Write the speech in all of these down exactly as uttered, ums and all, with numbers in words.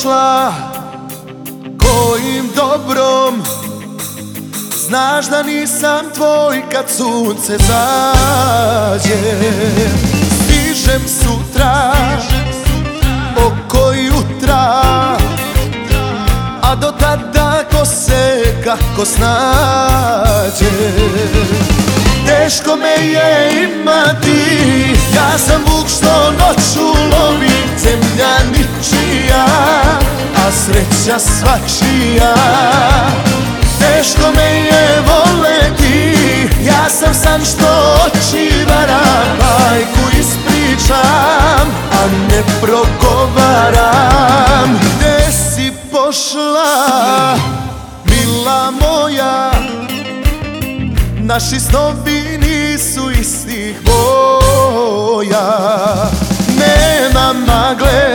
pošla, kojim dobrom. Znaš da nisam tvoj kad sunce zađe. Stižem sutra, oko jutra, a do tada ko se kako snađe. Teško me je imati, ja sam vuk što noću lovi, zemlja ničija, a sreća svačija. Teško me je voleti, ja sam san što oči vara, bajku ispričam, a ne progovaram. Gde si pošla, mila moja, naši snovi nisu istih boja. Nema magle,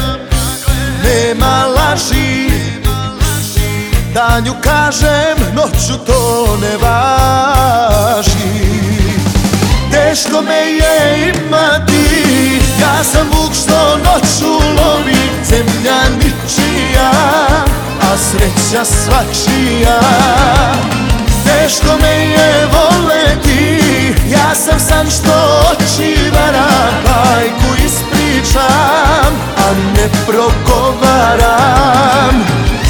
nema laži, danju kažem, noću to ne važi. Teško me je imati, ja sam vuk što noću lovi, zemlja ničija, a sreća svačija. Teško me je voleti, ja sam san što oči vara, bajku ispričam, a ne progovaram.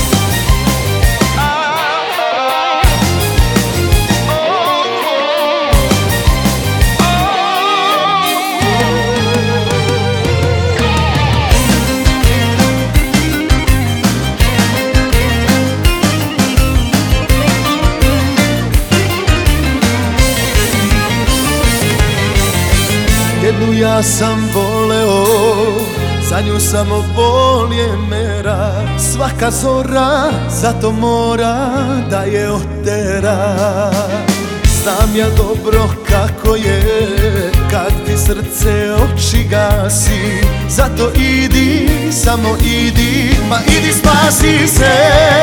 Jednu ja sam voleo, za nju samo bol je mera. Svaka zora zato mora da je otera. Znam ja dobro kako je kad ti srce oči gasi. Zato idi, samo idi, ma idi spasi se.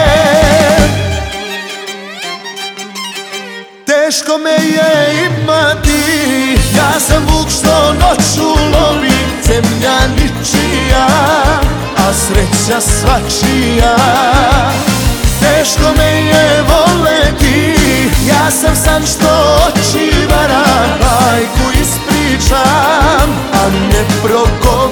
Teško me je imati, ja sam vuk što noću lovi, zemlja ničija, a sreća svačija. Teško me je voleti, ja sam san što oči vara, bajku ispričam, a ne progovaram.